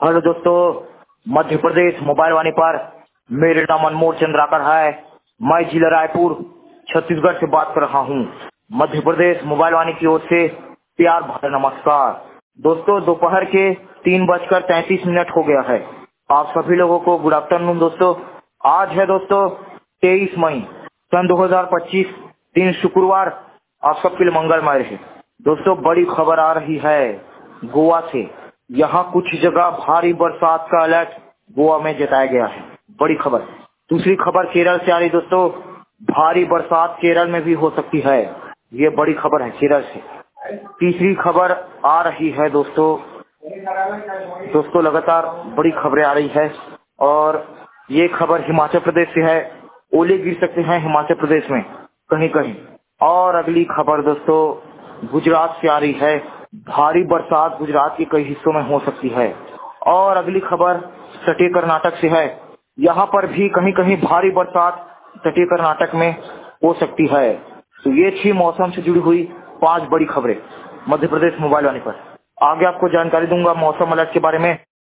Hello दोस्तों, Madhya Pradesh mobile वाणी पर मेरे नाम अनमोल चंद्राकर है। मैं जिला रायपुर छत्तीसगढ़ से बात कर रहा हूँ। मध्य प्रदेश मोबाइल वाणी की ओर से प्यार भरा नमस्कार। दोस्तों, दोपहर के 3:33 हो गया है। आप सभी लोगों को गुड आफ्टरनून दोस्तों। आज है दोस्तों 23 मई सन 2025, दिन शुक्रवार। आप सबके लिए मंगलमय रहे। दोस्तों, बड़ी खबर आ रही है गोवा से। यहाँ कुछ जगह भारी बरसात का अलर्ट गोवा में जताया गया है। बड़ी खबर। दूसरी खबर केरल से आ रही दोस्तों, भारी बरसात केरल में भी हो सकती है। ये बड़ी खबर है केरल से। तीसरी खबर आ रही है दोस्तों लगातार बड़ी खबरें आ रही है और ये खबर हिमाचल प्रदेश से है। ओले गिर सकते हैं हिमाचल प्रदेश में कहीं कहीं। और अगली खबर दोस्तों गुजरात से आ रही है। भारी बरसात गुजरात के कई हिस्सों में हो सकती है। और अगली खबर तटीय कर्नाटक से है। यहाँ पर भी कहीं कहीं भारी बरसात तटीय कर्नाटक में हो सकती है। तो ये थी मौसम से जुड़ी हुई 5 बड़ी खबरें मध्य प्रदेश मोबाइल वाणी पर। आगे आपको जानकारी दूंगा मौसम अलर्ट के बारे में।